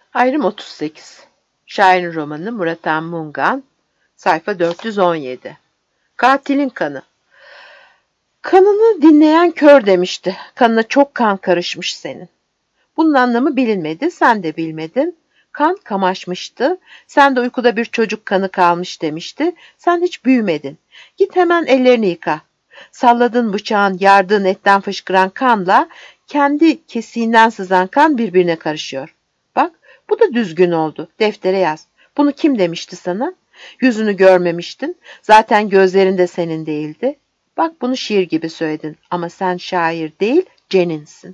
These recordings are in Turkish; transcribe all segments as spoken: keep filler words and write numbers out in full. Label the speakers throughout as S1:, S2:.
S1: Ayrım otuz sekiz. Şairin romanı Murat Mungan, sayfa dört yüz on yedi. Katilin kanı. Kanını dinleyen kör demişti. Kanına çok kan karışmış senin. Bunun anlamı bilinmedi, sen de bilmedin. Kan kamaşmıştı, sen de uykuda bir çocuk kanı kalmış demişti. Sen hiç büyümedin. Git hemen ellerini yıka. Salladığın bıçağın yardığın etten fışkıran kanla kendi kesiğinden sızan kan birbirine karışıyor. Bak, bu da düzgün oldu. Deftere yaz. Bunu kim demişti sana? Yüzünü görmemiştin. Zaten gözlerin de senin değildi. Bak, bunu şiir gibi söyledin ama sen şair değil, ceninsin.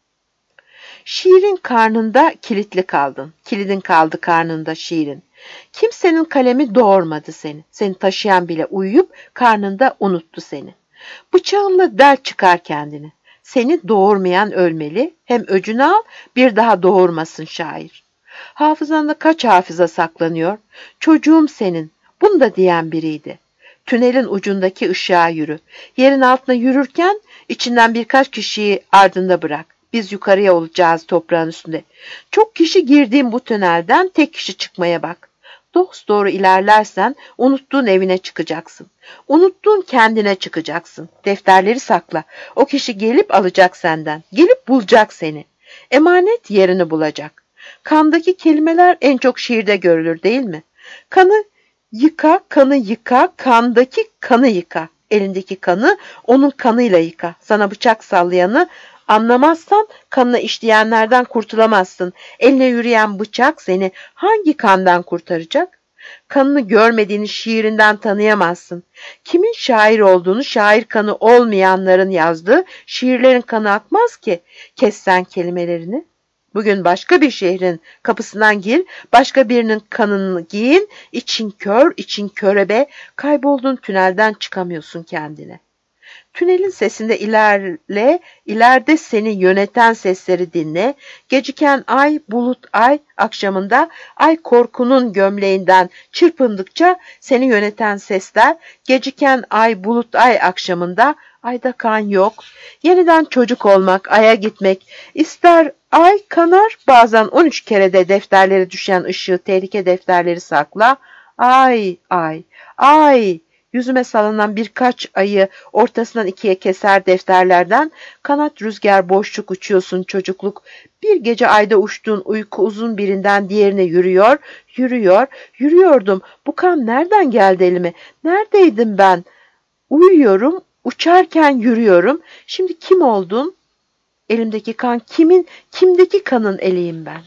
S1: Şiirin karnında kilitli kaldın. Kilidin kaldı karnında şiirin. Kimsenin kalemi doğurmadı seni. Seni taşıyan bile uyuyup karnında unuttu seni. Bıçağınla del çıkar kendini. Seni doğurmayan ölmeli. Hem öcünü al, bir daha doğurmasın şair. Hafızanda kaç hafıza saklanıyor? Çocuğum senin. Bunu da diyen biriydi. Tünelin ucundaki ışığa yürü. Yerin altına yürürken içinden birkaç kişiyi ardında bırak. Biz yukarıya olacağız toprağın üstünde. Çok kişi girdiğin bu tünelden tek kişi çıkmaya bak. Dosdoğru ilerlersen unuttuğun evine çıkacaksın. Unuttuğun kendine çıkacaksın. Defterleri sakla. O kişi gelip alacak senden. Gelip bulacak seni. Emanet yerini bulacak. Kandaki kelimeler en çok şiirde görülür değil mi? Kanı yıka, kanı yıka, kandaki kanı yıka. Elindeki kanı onun kanıyla yıka. Sana bıçak sallayanı anlamazsan kanına işleyenlerden kurtulamazsın. Eline yürüyen bıçak seni hangi kandan kurtaracak? Kanını görmediğini şiirinden tanıyamazsın. Kimin şair olduğunu şair kanı olmayanların yazdığı şiirlerin kanı akmaz ki. Kessen kelimelerini. Bugün başka bir şehrin kapısından gir, başka birinin kanını giyin, için kör, için körebe, kaybolduğun tünelden çıkamıyorsun kendine. Tünelin sesinde ilerle, ileride seni yöneten sesleri dinle. Geciken ay, bulut ay akşamında, ay korkunun gömleğinden çırpındıkça seni yöneten sesler, geciken ay, bulut ay akşamında, ayda kan yok. Yeniden çocuk olmak, aya gitmek, ister ay kanar, bazen on üç kerede defterleri düşen ışığı, tehlike defterleri sakla. Ay, ay, ay. Yüzüme salınan birkaç ayı ortasından ikiye keser defterlerden, kanat rüzgar boşluk uçuyorsun çocukluk. Bir gece ayda uçtuğun uyku uzun birinden diğerine yürüyor, yürüyor, yürüyordum. Bu kan nereden geldi elime? Neredeydim ben? Uyuyorum, uçarken yürüyorum. Şimdi kim oldun? Elimdeki kan kimin, kimdeki kanın eleyim ben?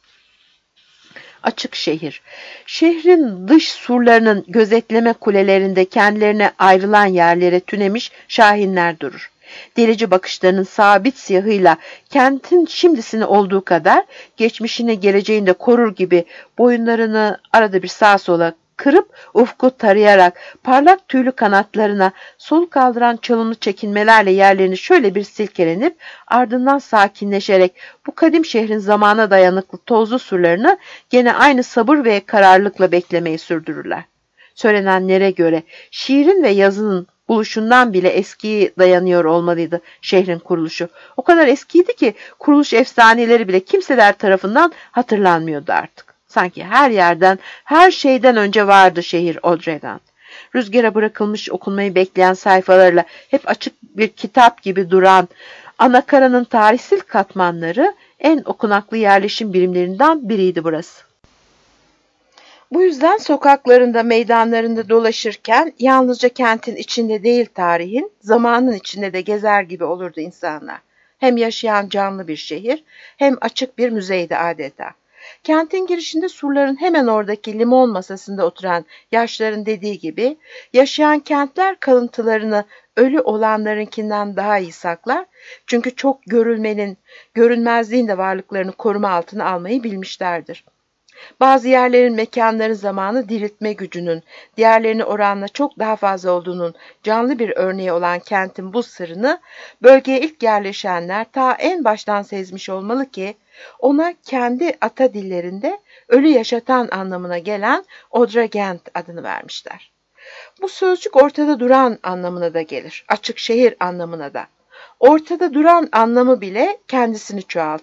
S1: Açık şehir. Şehrin dış surlarının gözetleme kulelerinde kendilerine ayrılan yerlere tünemiş şahinler durur. Delici bakışlarının sabit siyahıyla kentin şimdisini olduğu kadar geçmişini geleceğinde korur gibi boyunlarını arada bir sağa sola kırıp ufku tarayarak parlak tüylü kanatlarına soluk kaldıran çalımlı çekinmelerle yerlerini şöyle bir silkelenip ardından sakinleşerek bu kadim şehrin zamana dayanıklı tozlu surlarını gene aynı sabır ve kararlılıkla beklemeyi sürdürürler. Söylenenlere göre şiirin ve yazının buluşundan bile eskiye dayanıyor olmalıydı şehrin kuruluşu. O kadar eskiydi ki kuruluş efsaneleri bile kimseler tarafından hatırlanmıyordu artık. Sanki her yerden, her şeyden önce vardı şehir Odregan. Rüzgara bırakılmış okunmayı bekleyen sayfalarla hep açık bir kitap gibi duran Anakara'nın tarihsel katmanları en okunaklı yerleşim birimlerinden biriydi burası. Bu yüzden sokaklarında, meydanlarında dolaşırken yalnızca kentin içinde değil tarihin, zamanın içinde de gezer gibi olurdu insanlar. Hem yaşayan canlı bir şehir, hem açık bir müzeydi adeta. Kentin girişinde surların hemen oradaki limon masasında oturan yaşların dediği gibi, yaşayan kentler kalıntılarını ölü olanlarınkinden daha iyi saklar. Çünkü çok görülmenin, görünmezliğin de varlıklarını koruma altına almayı bilmişlerdir. Bazı yerlerin mekanların zamanı diriltme gücünün, diğerlerine oranla çok daha fazla olduğunun canlı bir örneği olan kentin bu sırrını bölgeye ilk yerleşenler ta en baştan sezmiş olmalı ki, ona kendi ata dillerinde ölü yaşatan anlamına gelen Odragent adını vermişler. Bu sözcük ortada duran anlamına da gelir, açık şehir anlamına da. Ortada duran anlamı bile kendisini çoğaltır.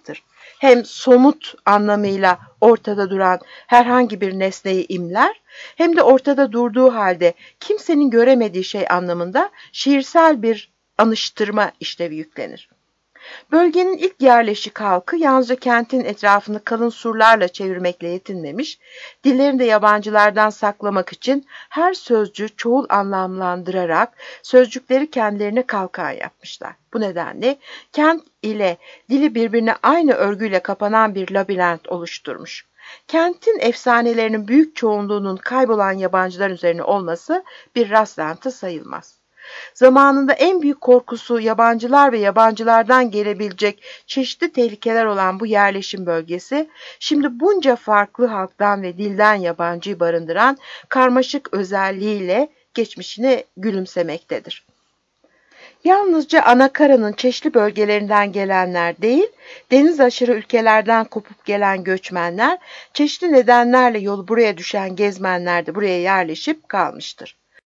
S1: hem somut anlamıyla ortada duran herhangi bir nesneyi imler, hem de ortada durduğu halde kimsenin göremediği şey anlamında şiirsel bir anıştırma işlevi yüklenir. Bölgenin ilk yerleşik halkı yalnızca kentin etrafını kalın surlarla çevirmekle yetinmemiş, dillerini de yabancılardan saklamak için her sözcüğü çoğul anlamlandırarak sözcükleri kendilerine kalkan yapmışlar. Bu nedenle kent ile dili birbirine aynı örgüyle kapanan bir labirent oluşturmuş. Kentin efsanelerinin büyük çoğunluğunun kaybolan yabancılar üzerine olması bir rastlantı sayılmaz. Zamanında en büyük korkusu yabancılar ve yabancılardan gelebilecek çeşitli tehlikeler olan bu yerleşim bölgesi, şimdi bunca farklı halktan ve dilden yabancıyı barındıran karmaşık özelliğiyle geçmişine gülümsemektedir. Yalnızca Anakara'nın çeşitli bölgelerinden gelenler değil, deniz aşırı ülkelerden kopup gelen göçmenler, çeşitli nedenlerle yolu buraya düşen gezmenler de buraya yerleşip kalmıştır.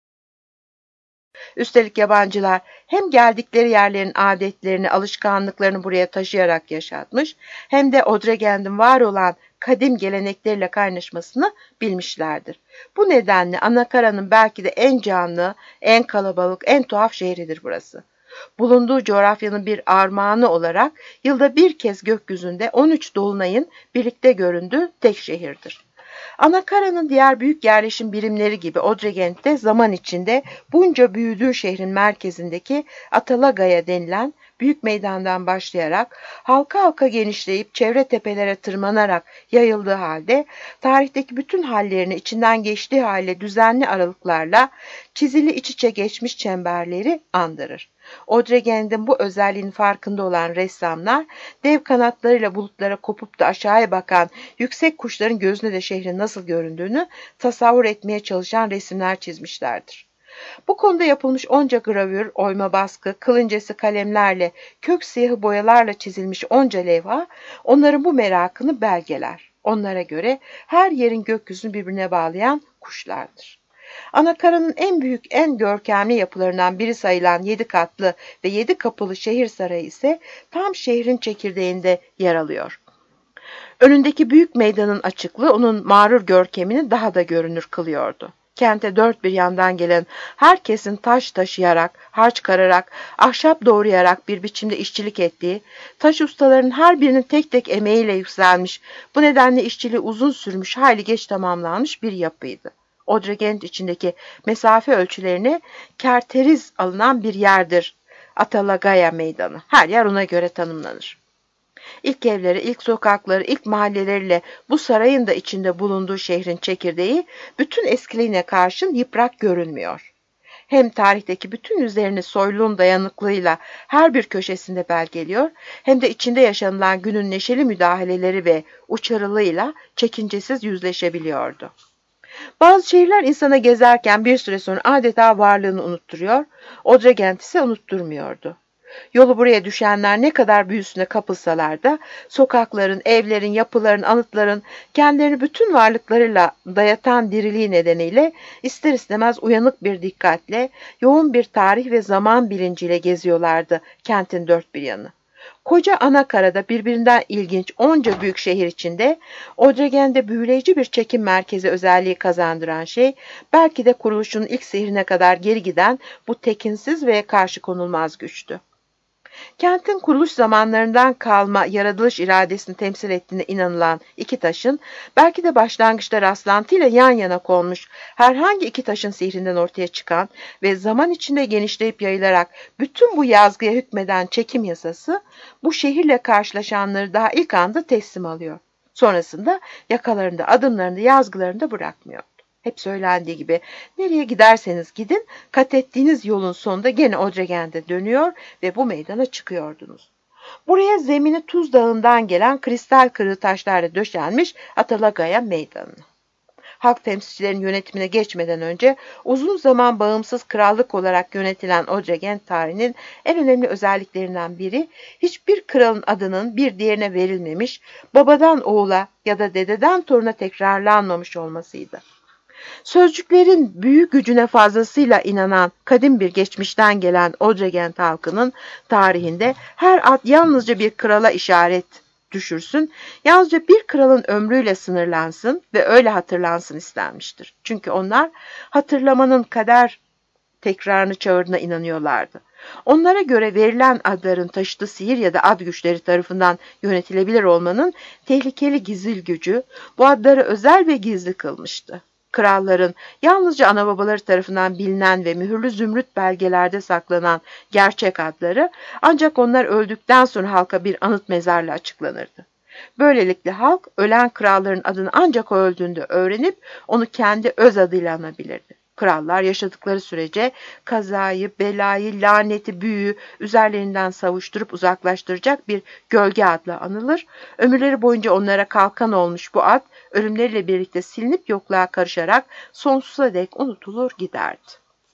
S1: Üstelik yabancılar hem geldikleri yerlerin adetlerini, alışkanlıklarını buraya taşıyarak yaşatmış, hem de Odregend'in var olan kadim gelenekleriyle kaynaşmasını bilmişlerdir. Bu nedenle Anakara'nın belki de en canlı, en kalabalık, en tuhaf şehridir burası. Bulunduğu coğrafyanın bir armağanı olarak yılda bir kez gökyüzünde on üç dolunayın birlikte göründüğü tek şehirdir. Anakara'nın diğer büyük yerleşim birimleri gibi Odregend de zaman içinde bunca büyüdüğü şehrin merkezindeki Atalagaya denilen büyük meydandan başlayarak halka halka genişleyip çevre tepelere tırmanarak yayıldığı halde tarihteki bütün hallerini içinden geçtiği hale düzenli aralıklarla çizili iç içe geçmiş çemberleri andırır. Odregend'in bu özelliğin farkında olan ressamlar dev kanatlarıyla bulutlara kopup da aşağıya bakan yüksek kuşların gözüne de şehrin nasıl göründüğünü tasavvur etmeye çalışan resimler çizmişlerdir. Bu konuda yapılmış onca gravür, oyma baskı, kılıncesi kalemlerle, kök siyahı boyalarla çizilmiş onca levha, onların bu merakını belgeler. Onlara göre her yerin gökyüzünü birbirine bağlayan kuşlardır. Anakara'nın en büyük, en görkemli yapılarından biri sayılan yedi katlı ve yedi kapılı şehir sarayı ise tam şehrin çekirdeğinde yer alıyor. Önündeki büyük meydanın açıklığı onun mağrur görkemini daha da görünür kılıyordu. Kente dört bir yandan gelen herkesin taş taşıyarak, harç kararak, ahşap doğrayarak bir biçimde işçilik ettiği, taş ustalarının her birinin tek tek emeğiyle yükselmiş, bu nedenle işçiliği uzun sürmüş, hayli geç tamamlanmış bir yapıydı. Odregend içindeki mesafe ölçülerini kerteriz alınan bir yerdir Atalagaya Meydanı. Her yer ona göre tanımlanır. İlk evleri, ilk sokakları, ilk mahalleleriyle bu sarayın da içinde bulunduğu şehrin çekirdeği bütün eskiliğine karşın yıprak görünmüyor. Hem tarihteki bütün üzerini soyluğun dayanıklığıyla her bir köşesinde belgeliyor, hem de içinde yaşanılan günün neşeli müdahaleleri ve uçarılığıyla çekincesiz yüzleşebiliyordu. Bazı şehirler insana gezerken bir süre sonra adeta varlığını unutturuyor, Odregend ise unutturmuyordu. Yolu buraya düşenler ne kadar büyüsüne kapılsalar da sokakların, evlerin, yapıların, anıtların kendilerini bütün varlıklarıyla dayatan diriliği nedeniyle ister istemez uyanık bir dikkatle, yoğun bir tarih ve zaman bilinciyle geziyorlardı kentin dört bir yanı. Koca Anakara'da birbirinden ilginç onca büyük şehir içinde Odregend'de büyüleyici bir çekim merkezi özelliği kazandıran şey, belki de kuruluşun ilk sehrine kadar geri giden bu tekinsiz ve karşı konulmaz güçtü. Kentin kuruluş zamanlarından kalma yaratılış iradesini temsil ettiğine inanılan iki taşın, belki de başlangıçta rastlantıyla yan yana konmuş herhangi iki taşın sihrinden ortaya çıkan ve zaman içinde genişleyip yayılarak bütün bu yazgıya hükmeden çekim yasası, bu şehirle karşılaşanları daha ilk anda teslim alıyor. Sonrasında yakalarında, adımlarında, yazgılarında bırakmıyor. Hep söylendiği gibi nereye giderseniz gidin, kat ettiğiniz yolun sonunda gene Odregend'e dönüyor ve bu meydana çıkıyordunuz. Buraya zemini Tuz Dağı'ndan gelen kristal kırığı taşlarla döşenmiş Atalagaya Meydanı. Halk temsilcilerin yönetimine geçmeden önce uzun zaman bağımsız krallık olarak yönetilen Odregend tarihinin en önemli özelliklerinden biri, hiçbir kralın adının bir diğerine verilmemiş, babadan oğula ya da dededen toruna tekrarlanmamış olmasıydı. Sözcüklerin büyük gücüne fazlasıyla inanan kadim bir geçmişten gelen Odregend halkının tarihinde her ad yalnızca bir krala işaret düşürsün, yalnızca bir kralın ömrüyle sınırlansın ve öyle hatırlansın istenmiştir. Çünkü onlar hatırlamanın kader tekrarını çağırdığına inanıyorlardı. Onlara göre verilen adların taşıdığı sihir ya da ad güçleri tarafından yönetilebilir olmanın tehlikeli gizil gücü bu adları özel ve gizli kılmıştı. Kralların yalnızca anababaları tarafından bilinen ve mühürlü zümrüt belgelerde saklanan gerçek adları ancak onlar öldükten sonra halka bir anıt mezarla açıklanırdı. Böylelikle halk ölen kralların adını ancak o öldüğünde öğrenip onu kendi öz adıyla anabilirdi. Krallar yaşadıkları sürece kazayı, belayı, laneti, büyüyü üzerlerinden savuşturup uzaklaştıracak bir gölge adla anılır. Ömürleri boyunca onlara kalkan olmuş bu ad, ölümleriyle birlikte silinip yokluğa karışarak sonsuza dek unutulur giderdi.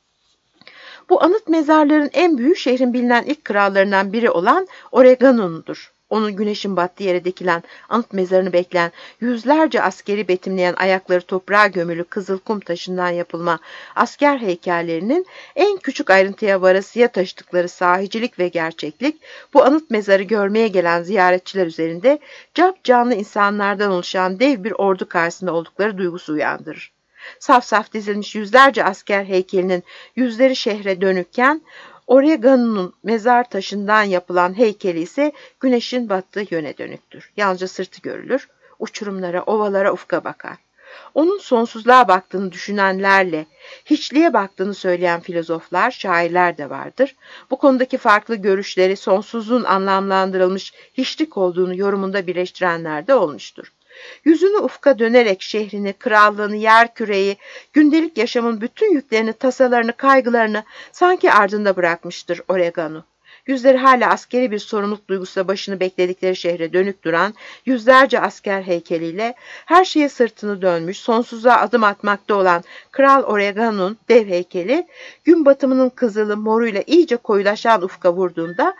S1: Bu anıt mezarların en büyüğü şehrin bilinen ilk krallarından biri olan Oregano'nudur. Onun güneşin battığı yere dikilen anıt mezarını bekleyen yüzlerce askeri betimleyen ayakları toprağa gömülü kızıl kum taşından yapılma asker heykellerinin en küçük ayrıntıya varasıya taşıdıkları sahicilik ve gerçeklik bu anıt mezarı görmeye gelen ziyaretçiler üzerinde cap canlı insanlardan oluşan dev bir ordu karşısında oldukları duygusu uyandırır. Saf saf dizilmiş yüzlerce asker heykelinin yüzleri şehre dönükken Oregano'nun mezar taşından yapılan heykeli ise güneşin battığı yöne dönüktür. Yalnızca sırtı görülür, uçurumlara, ovalara, ufka bakar. Onun sonsuzluğa baktığını düşünenlerle hiçliğe baktığını söyleyen filozoflar, şairler de vardır. Bu konudaki farklı görüşleri sonsuzluğun anlamlandırılmış hiçlik olduğunu yorumunda birleştirenler de olmuştur. Yüzünü ufka dönerek şehrini, krallığını, yerküreyi, gündelik yaşamın bütün yüklerini, tasalarını, kaygılarını sanki ardında bırakmıştır Oregano. Yüzleri hala askeri bir sorumluluk duygusuyla başını bekledikleri şehre dönük duran yüzlerce asker heykeliyle her şeye sırtını dönmüş, sonsuzluğa adım atmakta olan Kral Oregano'nun dev heykeli, gün batımının kızılı moruyla iyice koyulaşan ufka vurduğunda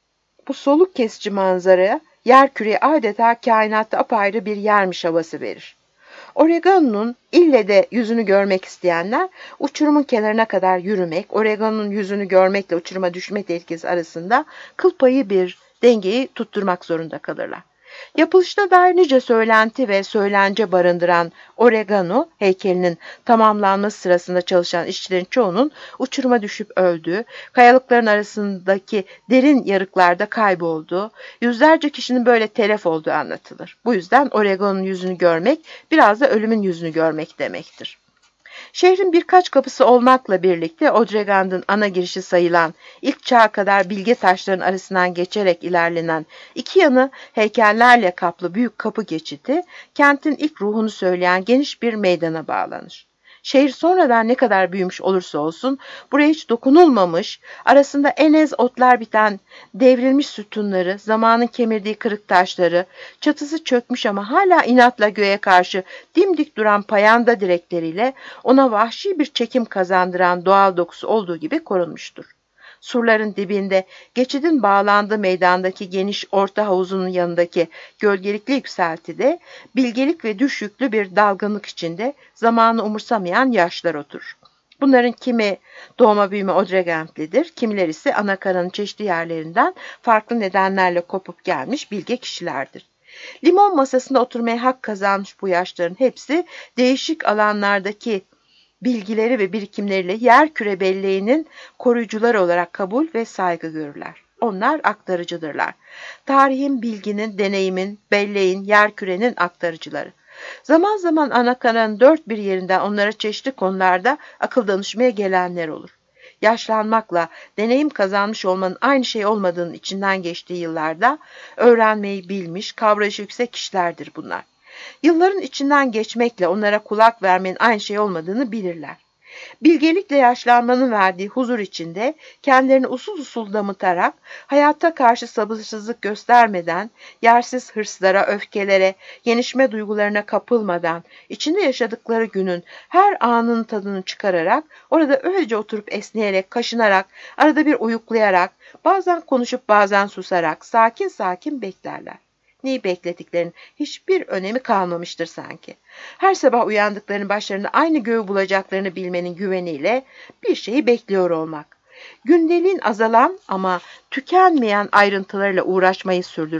S1: bu soluk kesici manzaraya yerküre adeta kainatta apayrı bir yermiş havası verir. Oregano'nun ille de yüzünü görmek isteyenler uçurumun kenarına kadar yürümek, Oregano'nun yüzünü görmekle uçuruma düşme tehlikesi arasında kıl payı bir dengeyi tutturmak zorunda kalırlar. Yapılışına dair nice söylenti ve söylence barındıran Oregano heykelinin tamamlanması sırasında çalışan işçilerin çoğunun uçuruma düşüp öldüğü, kayalıkların arasındaki derin yarıklarda kaybolduğu, yüzlerce kişinin böyle telef olduğu anlatılır. Bu yüzden Oregano'nun yüzünü görmek biraz da ölümün yüzünü görmek demektir. Şehrin birkaç kapısı olmakla birlikte Odregand'ın ana girişi sayılan ilk çağa kadar bilge taşların arasından geçerek ilerlenen iki yanı heykellerle kaplı büyük kapı geçidi kentin ilk ruhunu söyleyen geniş bir meydana bağlanır. Şehir sonradan ne kadar büyümüş olursa olsun buraya hiç dokunulmamış, arasında en ez otlar biten devrilmiş sütunları, zamanın kemirdiği kırık taşları, çatısı çökmüş ama hala inatla göğe karşı dimdik duran payanda direkleriyle ona vahşi bir çekim kazandıran doğal dokusu olduğu gibi korunmuştur. Surların dibinde, geçidin bağlandığı meydandaki geniş orta havuzunun yanındaki gölgelikli yükseltide, bilgelik ve düşüklü bir dalgınlık içinde zamanı umursamayan yaşlar oturur. Bunların kimi doğma büyüme Odregandlidir, kimileri ise Anakara'nın çeşitli yerlerinden farklı nedenlerle kopup gelmiş bilge kişilerdir. Limon masasında oturmaya hak kazanmış bu yaşların hepsi değişik alanlardaki bilgileri ve birikimleriyle yerküre belleğinin koruyucuları olarak kabul ve saygı görürler. Onlar aktarıcıdırlar. Tarihin, bilginin, deneyimin, belleğin, yerkürenin aktarıcıları. Zaman zaman Anakara'nın dört bir yerinden onlara çeşitli konularda akıl danışmaya gelenler olur. Yaşlanmakla deneyim kazanmış olmanın aynı şey olmadığının içinden geçtiği yıllarda öğrenmeyi bilmiş, kavrayışı yüksek kişilerdir bunlar. Yılların içinden geçmekle onlara kulak vermenin aynı şey olmadığını bilirler. Bilgelikle yaşlanmanın verdiği huzur içinde kendilerini usul usul damıtarak, hayata karşı sabırsızlık göstermeden, yersiz hırslara, öfkelere, yenişme duygularına kapılmadan, içinde yaşadıkları günün her anının tadını çıkararak, orada öylece oturup esneyerek, kaşınarak, arada bir uyuklayarak, bazen konuşup bazen susarak, sakin sakin beklerler. Neyi beklediklerinin hiçbir önemi kalmamıştır sanki. Her sabah uyandıklarını başlarında aynı göğü bulacaklarını bilmenin güveniyle bir şeyi bekliyor olmak. Gündeliğin azalan ama tükenmeyen ayrıntılarıyla uğraşmayı sürdürmek,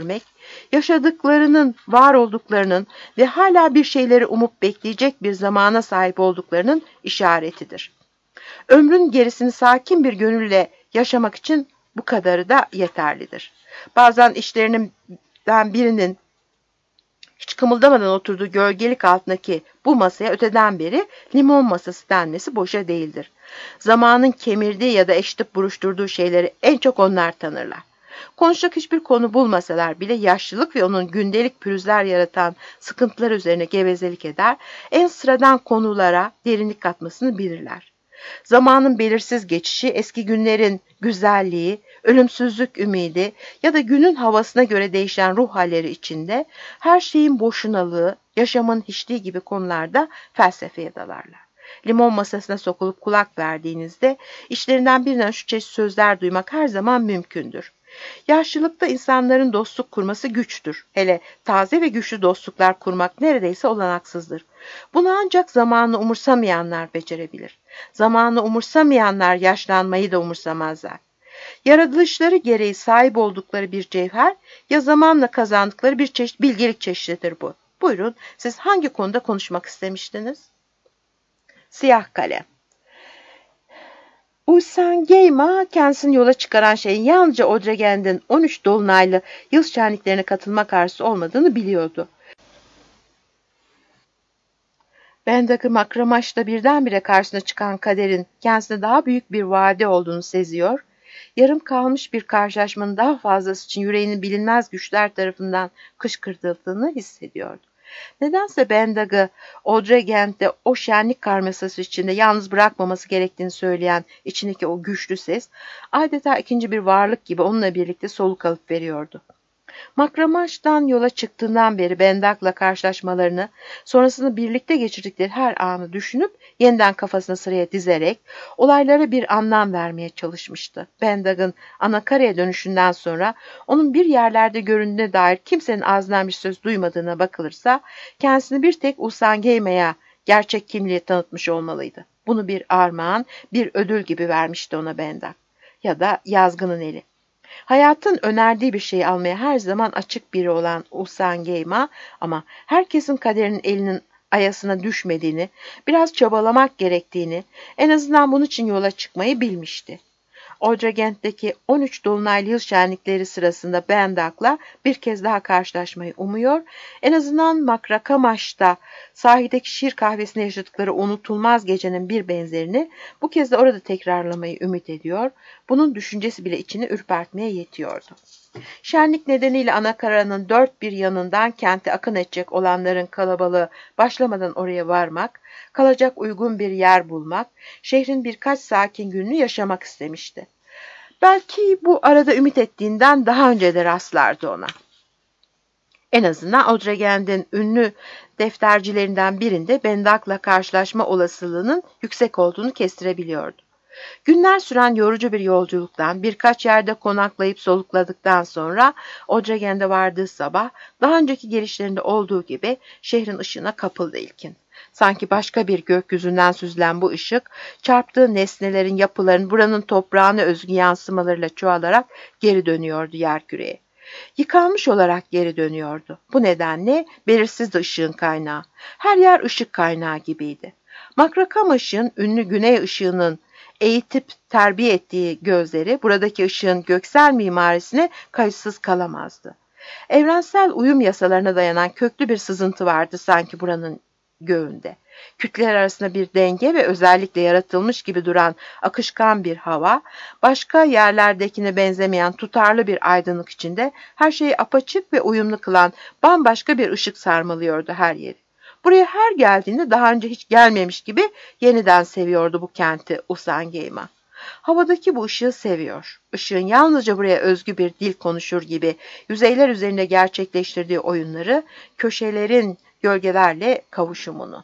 S1: yaşadıklarının, var olduklarının ve hala bir şeyleri umup bekleyecek bir zamana sahip olduklarının işaretidir. Ömrün gerisini sakin bir gönülle yaşamak için bu kadarı da yeterlidir. Bazen işlerinden birinin hiç kımıldamadan oturduğu gölgelik altındaki bu masaya öteden beri limon masası denmesi boşa değildir. Zamanın kemirdiği ya da eşitip buruşturduğu şeyleri en çok onlar tanırlar. Konuşacak hiçbir konu bulmasalar bile yaşlılık ve onun gündelik pürüzler yaratan sıkıntılar üzerine gevezelik eder, en sıradan konulara derinlik katmasını bilirler. Zamanın belirsiz geçişi, eski günlerin güzelliği, ölümsüzlük ümidi ya da günün havasına göre değişen ruh halleri içinde her şeyin boşunalığı, yaşamın hiçliği gibi konularda felsefeye dalarlar. Limon masasına sokulup kulak verdiğinizde işlerinden birinden şu çeşit sözler duymak her zaman mümkündür. Yaşlılıkta insanların dostluk kurması güçtür. Hele taze ve güçlü dostluklar kurmak neredeyse olanaksızdır. Bunu ancak zamanı umursamayanlar becerebilir. Zamanı umursamayanlar yaşlanmayı da umursamazlar. Yaratılışları gereği sahip oldukları bir cevher ya zamanla kazandıkları bir çeşit bilgelik çeşididir bu. Buyurun, siz hangi konuda konuşmak istemiştiniz? Siyah kalem. Ulsan Geyma kendisini yola çıkaran şeyin yalnızca Odregend'in on üç dolunaylı yıl şenliklerine katılmak arzusu olmadığını biliyordu. Bendak'ı Makramaş'ta birdenbire karşısına çıkan kaderin kendisine daha büyük bir vaade olduğunu seziyor, yarım kalmış bir karşılaşmanın daha fazlası için yüreğinin bilinmez güçler tarafından kışkırtıldığını hissediyordu. Nedense Bendag'ı Odregend'de o şenlik karmasası içinde yalnız bırakmaması gerektiğini söyleyen içindeki o güçlü ses, adeta ikinci bir varlık gibi onunla birlikte soluk alıp veriyordu. Makramaş'tan yola çıktığından beri Bendag'la karşılaşmalarını, sonrasında birlikte geçirdikleri her anı düşünüp yeniden kafasına sıraya dizerek olaylara bir anlam vermeye çalışmıştı. Bendag'ın Anakara'ya dönüşünden sonra onun bir yerlerde göründüğüne dair kimsenin ağzından bir söz duymadığına bakılırsa kendisini bir tek Usangeyma'ya gerçek kimliği tanıtmış olmalıydı. Bunu bir armağan, bir ödül gibi vermişti ona Bendag. Ya da yazgının eli. Hayatın önerdiği bir şeyi almaya her zaman açık biri olan Usangeyma ama herkesin kaderinin elinin ayasına düşmediğini, biraz çabalamak gerektiğini, en azından bunun için yola çıkmayı bilmişti. Odregend'deki on üç dolunaylı yıl şenlikleri sırasında Bendag'la bir kez daha karşılaşmayı umuyor, en azından Makrakamaş'ta sahildeki şiir kahvesinde yaşadıkları unutulmaz gecenin bir benzerini bu kez de orada tekrarlamayı ümit ediyor, bunun düşüncesi bile içini ürpertmeye yetiyordu. Şenlik nedeniyle Anakara'nın dört bir yanından kente akın edecek olanların kalabalığı başlamadan oraya varmak, kalacak uygun bir yer bulmak, şehrin birkaç sakin gününü yaşamak istemişti. Belki bu arada ümit ettiğinden daha önce de rastlardı ona. En azından Odregend'in ünlü deftercilerinden birinde Bendag'la karşılaşma olasılığının yüksek olduğunu kestirebiliyordu. Günler süren yorucu bir yolculuktan birkaç yerde konaklayıp solukladıktan sonra Odregend'e vardığı sabah daha önceki gelişlerinde olduğu gibi şehrin ışığına kapıldı ilkin. Sanki başka bir gökyüzünden süzülen bu ışık çarptığı nesnelerin, yapıların buranın toprağına özgü yansımalarıyla çoğalarak geri dönüyordu yerküreye. Yıkanmış olarak geri dönüyordu. Bu nedenle belirsizdi ışığın kaynağı. Her yer ışık kaynağı gibiydi. Makrakamaş'ın ünlü güney ışığının eğitip terbiye ettiği gözleri buradaki ışığın göksel mimarisine kayıtsız kalamazdı. Evrensel uyum yasalarına dayanan köklü bir sızıntı vardı sanki buranın göğünde. Kütleler arasında bir denge ve özellikle yaratılmış gibi duran akışkan bir hava, başka yerlerdekine benzemeyen tutarlı bir aydınlık içinde her şeyi apaçık ve uyumlu kılan bambaşka bir ışık sarmalıyordu her yeri. Buraya her geldiğinde daha önce hiç gelmemiş gibi yeniden seviyordu bu kenti Usangeyma. Havadaki bu ışığı seviyor. Işığın yalnızca buraya özgü bir dil konuşur gibi yüzeyler üzerinde gerçekleştirdiği oyunları, köşelerin gölgelerle kavuşumunu.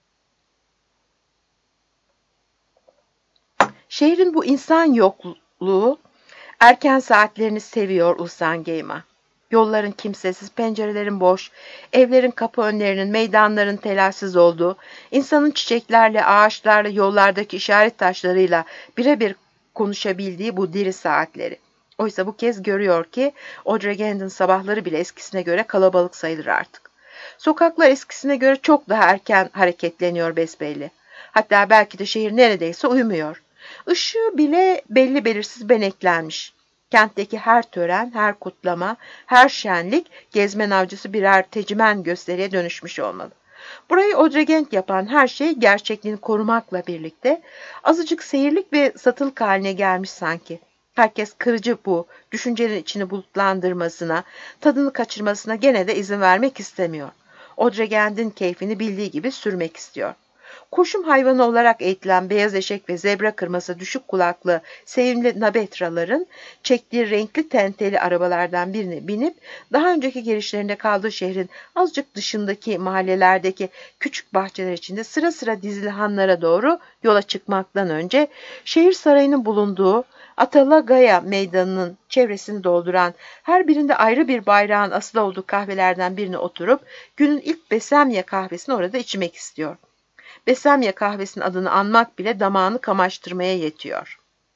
S1: Şehrin bu insan yokluğu erken saatlerini seviyor Usangeyma. Yolların kimsesiz, pencerelerin boş, evlerin kapı önlerinin, meydanların telaşsız olduğu, insanın çiçeklerle, ağaçlarla, yollardaki işaret taşlarıyla birebir konuşabildiği bu diri saatleri. Oysa bu kez görüyor ki Odregend'in sabahları bile eskisine göre kalabalık sayılır artık. Sokaklar eskisine göre çok daha erken hareketleniyor besbelli. Hatta belki de şehir neredeyse uyumuyor. Işığı bile belli belirsiz beneklenmiş. Kentteki her tören, her kutlama, her şenlik gezmen avcısı birer tecimen gösteriye dönüşmüş olmalı. Burayı Odregend yapan her şey gerçekliğini korumakla birlikte azıcık seyirlik ve satılık haline gelmiş sanki. Herkes kırıcı bu, düşüncenin içini bulutlandırmasına, tadını kaçırmasına gene de izin vermek istemiyor. Odregend'in keyfini bildiği gibi sürmek istiyor. Koşum hayvanı olarak eğitilen beyaz eşek ve zebra kırması düşük kulaklı sevimli nabetraların çektiği renkli tenteli arabalardan birine binip daha önceki gelişlerinde kaldığı şehrin azıcık dışındaki mahallelerdeki küçük bahçeler içinde sıra sıra dizili hanlara doğru yola çıkmaktan önce şehir sarayının bulunduğu Atalagaya meydanının çevresini dolduran her birinde ayrı bir bayrağın asılı olduğu kahvelerden birine oturup günün ilk besemye kahvesini orada içmek istiyor. Besemye kahvesinin adını anmak bile damağını kamaştırmaya yetiyor.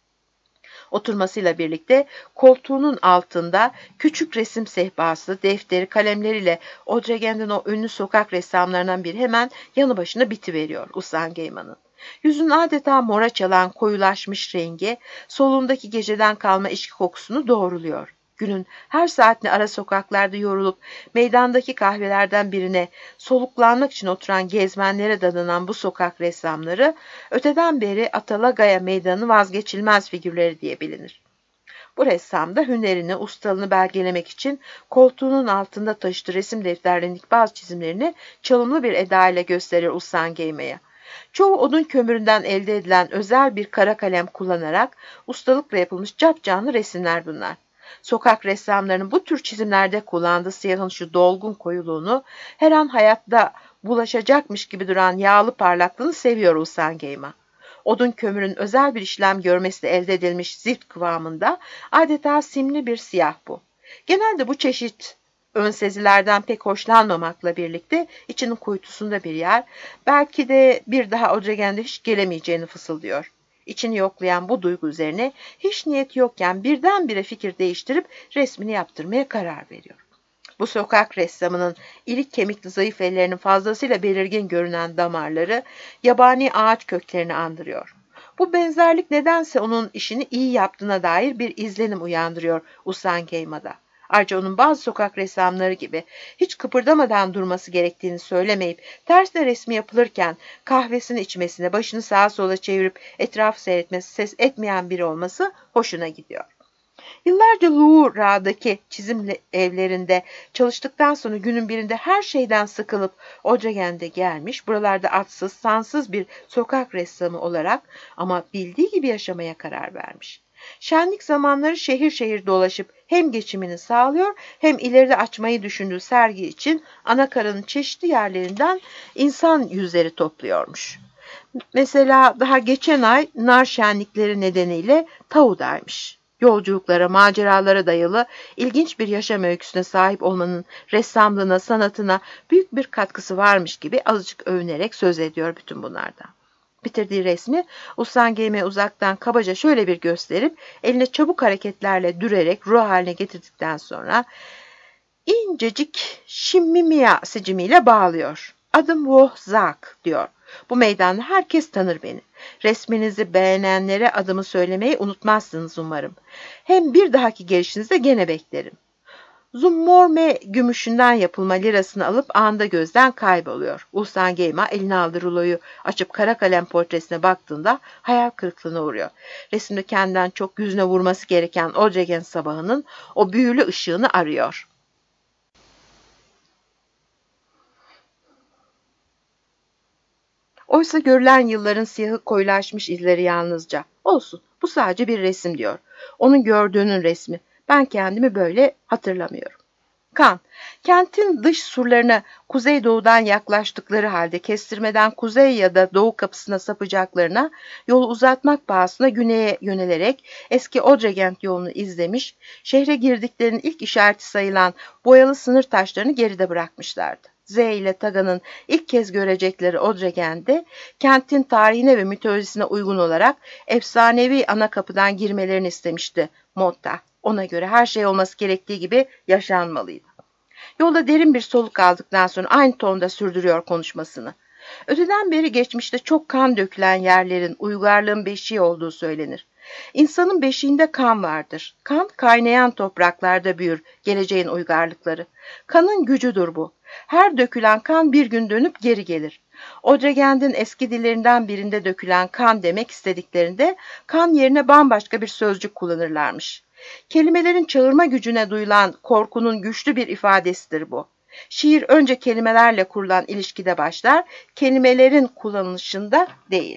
S1: Oturmasıyla birlikte koltuğunun altında küçük resim sehpası, defteri, kalemleriyle Odregend'in o ünlü sokak ressamlarından biri hemen yanı başına bitiveriyor Usangeyma'nın. Yüzün adeta mora çalan koyulaşmış rengi, solundaki geceden kalma içki kokusunu doğruluyor. Günün her saatini ara sokaklarda yorulup meydandaki kahvelerden birine soluklanmak için oturan gezmenlere dadanan bu sokak ressamları öteden beri Atalagaya meydanının vazgeçilmez figürleri diye bilinir. Bu ressam da hünerini, ustalığını belgelemek için koltuğunun altında taşıdığı resim defterlerindeki bazı çizimlerini çalımlı bir edayla gösterir Usangeyma'ya. Çoğu odun kömüründen elde edilen özel bir kara kalem kullanarak ustalıkla yapılmış capcanlı resimler bunlar. Sokak ressamlarının bu tür çizimlerde kullandığı siyahın şu dolgun koyuluğunu, her an hayatta bulaşacakmış gibi duran yağlı parlaklığını seviyor Usangeyma. Odun kömürün özel bir işlem görmesiyle elde edilmiş zift kıvamında adeta simli bir siyah bu. Genelde bu çeşit ön sezilerden pek hoşlanmamakla birlikte içinin kuytusunda bir yer, belki de bir daha Odregend'e hiç gelemeyeceğini fısıldıyor. İçini yoklayan bu duygu üzerine hiç niyet yokken birdenbire fikir değiştirip resmini yaptırmaya karar veriyor. Bu sokak ressamının ilik kemikli zayıf ellerinin fazlasıyla belirgin görünen damarları yabani ağaç köklerini andırıyor. Bu benzerlik nedense onun işini iyi yaptığına dair bir izlenim uyandırıyor Usangeyma'da. Ayrıca onun bazı sokak ressamları gibi hiç kıpırdamadan durması gerektiğini söylemeyip tersine resmi yapılırken kahvesini içmesine, başını sağa sola çevirip etrafı seyretmesi, ses etmeyen biri olması hoşuna gidiyor. Yıllarca Louvre'daki çizim evlerinde çalıştıktan sonra günün birinde her şeyden sıkılıp Odregend'e gelmiş, buralarda atsız, sansız bir sokak ressamı olarak ama bildiği gibi yaşamaya karar vermiş. Şenlik zamanları şehir şehir dolaşıp hem geçimini sağlıyor hem ileride açmayı düşündüğü sergi için Anakara'nın çeşitli yerlerinden insan yüzleri topluyormuş. Mesela daha geçen ay nar şenlikleri nedeniyle Tau'daymış. Yolculuklara, maceralara dayalı ilginç bir yaşam öyküsüne sahip olmanın ressamlığına, sanatına büyük bir katkısı varmış gibi azıcık övünerek söz ediyor bütün bunlardan. Bitirdiği resmi Usangeyma'ya uzaktan kabaca şöyle bir gösterip eline çabuk hareketlerle dürerek ruh haline getirdikten sonra incecik Shimmimiya sicimiyle bağlıyor. Adım Wohzak diyor. Bu meydanda herkes tanır beni. Resminizi beğenenlere adımı söylemeyi unutmazsınız umarım. Hem bir dahaki gelişinizde gene beklerim. Zummorme gümüşünden yapılma lirasını alıp anda gözden kayboluyor. Usangeyma eline aldığı ruloyu açıp kara kalem portresine baktığında hayal kırıklığına uğruyor. Resimde kendinden çok yüzüne vurması gereken Odregend sabahının o büyülü ışığını arıyor. Oysa görülen yılların siyahı koyulaşmış izleri yalnızca. Olsun, bu sadece bir resim diyor. Onun gördüğünün resmi. Ben kendimi böyle hatırlamıyorum. Kan, kentin dış surlarına kuzeydoğudan yaklaştıkları halde kestirmeden kuzey ya da doğu kapısına sapacaklarına yolu uzatmak pahasına güneye yönelerek eski Odregend yolunu izlemiş, şehre girdiklerinin ilk işareti sayılan boyalı sınır taşlarını geride bırakmışlardı. Z ile Taga'nın ilk kez görecekleri Odregend'de kentin tarihine ve mitolojisine uygun olarak efsanevi ana kapıdan girmelerini istemişti Motta.
S2: Ona göre her şey olması gerektiği gibi yaşanmalıydı. Yolda derin bir soluk aldıktan sonra aynı tonda sürdürüyor konuşmasını. Öteden beri geçmişte çok kan dökülen yerlerin uygarlığın beşiği olduğu söylenir. İnsanın beşiğinde kan vardır. Kan kaynayan topraklarda büyür geleceğin uygarlıkları. Kanın gücüdür bu. Her dökülen kan bir gün dönüp geri gelir. Odregend'in eski dillerinden birinde dökülen kan demek istediklerinde kan yerine bambaşka bir sözcük kullanırlarmış. Kelimelerin çağırma gücüne duyulan korkunun güçlü bir ifadesidir bu. Şiir önce kelimelerle kurulan ilişkide başlar, kelimelerin kullanılışında değil.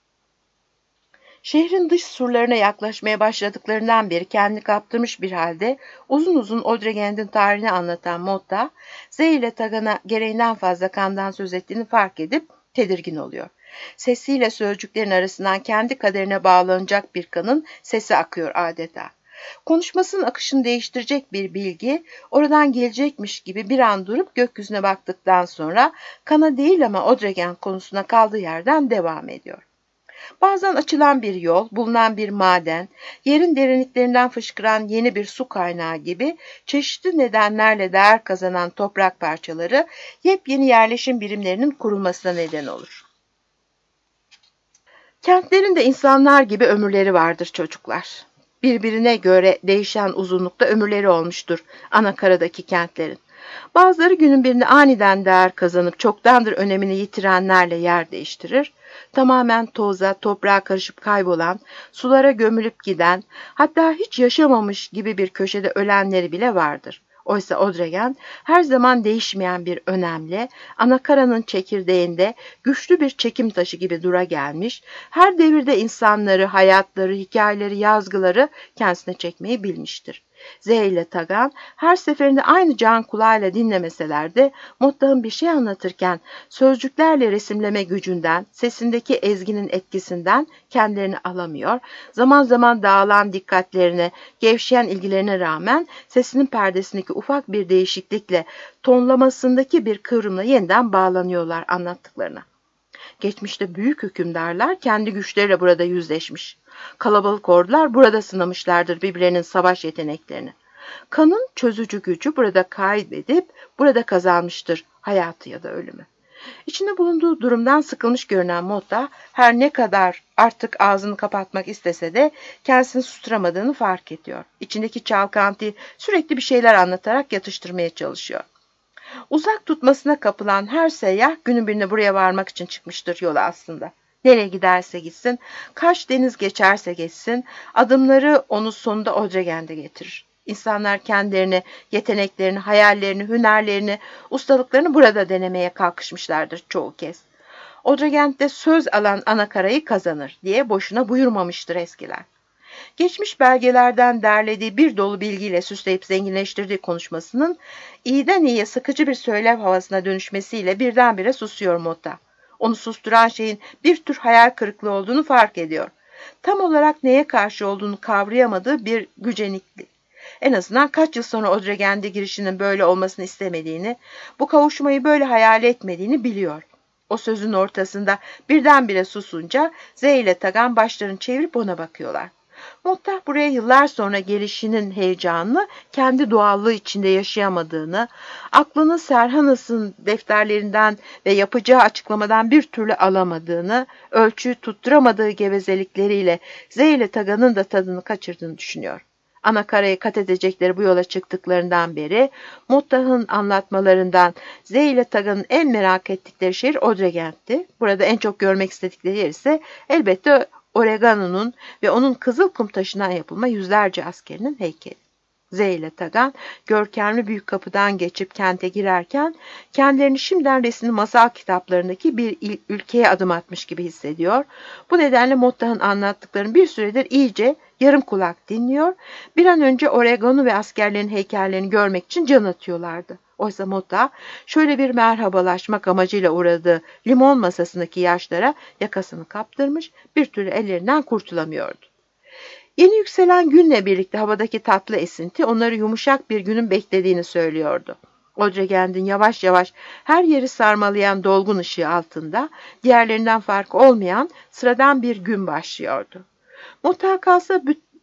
S2: Şehrin dış surlarına yaklaşmaya başladıklarından beri kendini kaptırmış bir halde uzun uzun Odregend'in tarihini anlatan Motta, Z ile Tagan'a gereğinden fazla kandan söz ettiğini fark edip tedirgin oluyor. Sesiyle sözcüklerin arasından kendi kaderine bağlanacak bir kanın sesi akıyor adeta. Konuşmasının akışını değiştirecek bir bilgi oradan gelecekmiş gibi bir an durup gökyüzüne baktıktan sonra kana değil ama Odregend konusuna kaldığı yerden devam ediyor. Bazen açılan bir yol, bulunan bir maden, yerin derinliklerinden fışkıran yeni bir su kaynağı gibi çeşitli nedenlerle değer kazanan toprak parçaları yepyeni yerleşim birimlerinin kurulmasına neden olur. Kentlerin de insanlar gibi ömürleri vardır çocuklar. Birbirine göre değişen uzunlukta ömürleri olmuştur Anakaradaki kentlerin. Bazıları günün birinde aniden değer kazanıp çoktandır önemini yitirenlerle yer değiştirir. Tamamen toza, toprağa karışıp kaybolan, sulara gömülüp giden, hatta hiç yaşamamış gibi bir köşede ölenleri bile vardır. Oysa Odregend her zaman değişmeyen bir önemli, Anakara'nın çekirdeğinde güçlü bir çekim taşı gibi dura gelmiş, her devirde insanları, hayatları, hikayeleri, yazgıları kendisine çekmeyi bilmiştir. Z ile Tagan her seferinde aynı can kulağıyla dinlemeseler de Motta'nın bir şey anlatırken sözcüklerle resimleme gücünden, sesindeki ezginin etkisinden kendilerini alamıyor. Zaman zaman dağılan dikkatlerine, gevşeyen ilgilerine rağmen sesinin perdesindeki ufak bir değişiklikle, tonlamasındaki bir kıvrımla yeniden bağlanıyorlar anlattıklarına. Geçmişte büyük hükümdarlar kendi güçleriyle burada yüzleşmiş. Kalabalık ordular burada sınamışlardır birbirlerinin savaş yeteneklerini. Kanın çözücü gücü burada kaybedip burada kazanmıştır hayatı ya da ölümü. İçinde bulunduğu durumdan sıkılmış görünen Motta her ne kadar artık ağzını kapatmak istese de kendisini susturamadığını fark ediyor. İçindeki çalkantıyı sürekli bir şeyler anlatarak yatıştırmaya çalışıyor. Uzak tutmasına kapılan her seyyah günün birine buraya varmak için çıkmıştır yola aslında. Nereye giderse gitsin, kaç deniz geçerse geçsin, adımları onu sonunda Odregend'e getirir. İnsanlar kendilerini, yeteneklerini, hayallerini, hünerlerini, ustalıklarını burada denemeye kalkışmışlardır çoğu kez. Odregend'de söz alan Anakara'yı kazanır diye boşuna buyurmamıştır eskiler. Geçmiş belgelerden derlediği bir dolu bilgiyle süsleyip zenginleştirdiği konuşmasının iyiden iyiye sıkıcı bir söylev havasına dönüşmesiyle birdenbire susuyor Motta. Onu susturan şeyin bir tür hayal kırıklığı olduğunu fark ediyor. Tam olarak neye karşı olduğunu kavrayamadığı bir güceniklik. En azından kaç yıl sonra Odregend'e girişinin böyle olmasını istemediğini, bu kavuşmayı böyle hayal etmediğini biliyor. O sözün ortasında birdenbire susunca Z ile Tagan başlarını çevirip ona bakıyorlar. Motta buraya yıllar sonra gelişinin heyecanını kendi doğallığı içinde yaşayamadığını, aklını Serhanas'ın defterlerinden ve yapacağı açıklamadan bir türlü alamadığını, ölçüyü tutturamadığı gevezelikleriyle Z ile Tagan'ın da tadını kaçırdığını düşünüyor. Anakara'ya kat edecekleri bu yola çıktıklarından beri Motta'nın anlatmalarından Z ile Tagan'ın en merak ettikleri şehir Odregend'ti. Burada en çok görmek istedikleri yer ise elbette Oregano'nun ve onun kızıl kum taşından yapılma yüzlerce askerinin heykeli. Z ile Tagan, görkemli büyük kapıdan geçip kente girerken kendilerini şimdiden resimli masal kitaplarındaki bir ülkeye adım atmış gibi hissediyor. Bu nedenle Motta'nın anlattıklarını bir süredir iyice yarım kulak dinliyor. Bir an önce Oregano ve askerlerin heykellerini görmek için can atıyorlardı. Oysa Motta şöyle bir merhabalaşmak amacıyla uğradığı limon masasındaki yaşlara yakasını kaptırmış, bir türlü ellerinden kurtulamıyordu. Yeni yükselen günle birlikte havadaki tatlı esinti onları yumuşak bir günün beklediğini söylüyordu. Odregend'in yavaş yavaş her yeri sarmalayan dolgun ışığı altında diğerlerinden farkı olmayan sıradan bir gün başlıyordu. Motta kalsa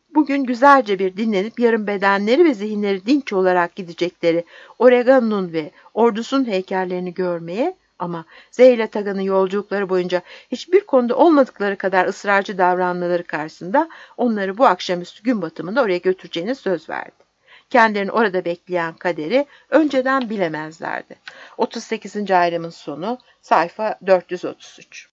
S2: Bugün güzelce bir dinlenip yarın bedenleri ve zihinleri dinç olarak gidecekleri Oregon'un ve ordusunun heykellerini görmeye, ama Z ile Tagan'ın yolculukları boyunca hiçbir konuda olmadıkları kadar ısrarcı davranmaları karşısında onları bu akşamüstü gün batımında oraya götüreceğine söz verdi. Kendilerini orada bekleyen kaderi önceden bilemezlerdi. otuz sekizinci ayrımın sonu, sayfa dört yüz otuz üç.